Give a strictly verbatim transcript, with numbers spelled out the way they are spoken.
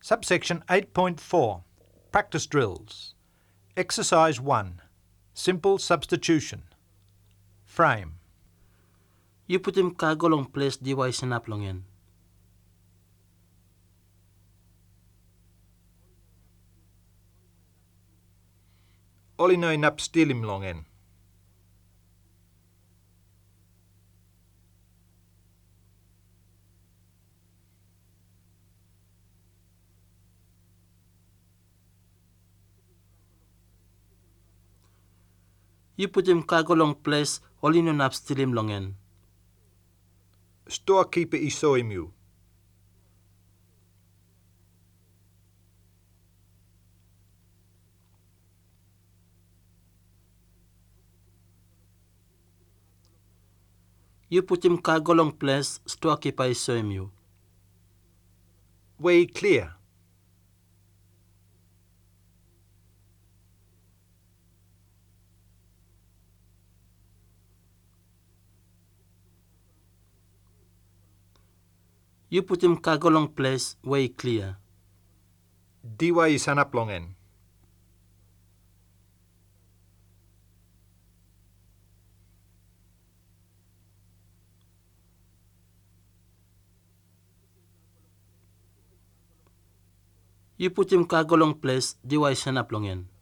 Subsection eight point four, Practice Drills. Exercise one, Simple Substitution. Frame. You put him kagolong place di way sinaplongin. Oli noin nap stilimlongen. You put him kagolong place olino nap stilim longen. Storekeeper isoimiu. You put him kagolong place storekeeper isoimiu. Way clear. You put him kagolong place way clear. Diwa isanaplongen. You put him kagolong place di way sinaplongin.